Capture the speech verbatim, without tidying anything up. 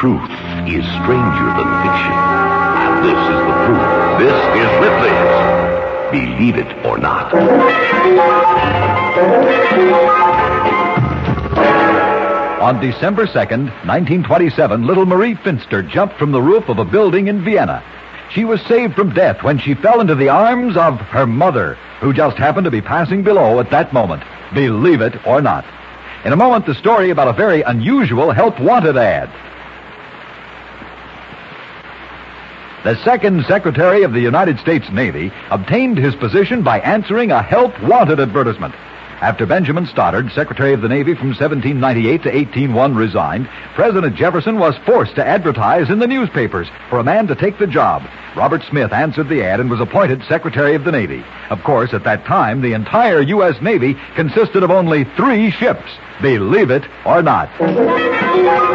truth is stranger than fiction. And this is the proof. This is Ripley's Believe It or Not. On December second, nineteen twenty-seven, little Marie Finster jumped from the roof of a building in Vienna. She was saved from death when she fell into the arms of her mother, who just happened to be passing below at that moment. Believe it or not. In a moment, the story about a very unusual Help Wanted ad. The second Secretary of the United States Navy obtained his position by answering a Help Wanted advertisement. After Benjamin Stoddard, Secretary of the Navy from seventeen ninety-eight to eighteen oh one, resigned, President Jefferson was forced to advertise in the newspapers for a man to take the job. Robert Smith answered the ad and was appointed Secretary of the Navy. Of course, at that time, the entire U S Navy consisted of only three ships. Believe it or not.